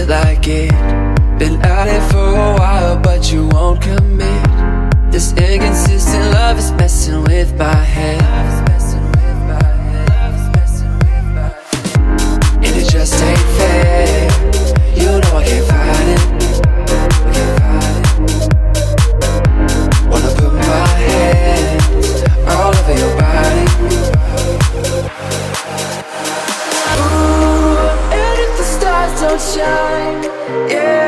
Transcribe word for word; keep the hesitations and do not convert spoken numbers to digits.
it like it. Been at it for a while, but you won't commit. This inconsistent love is messing with my head. And it just ain't fair. You know I can't fight it. I can't fight it. Wanna put my hands all over your body. Ooh, and if the stars don't shine, yeah,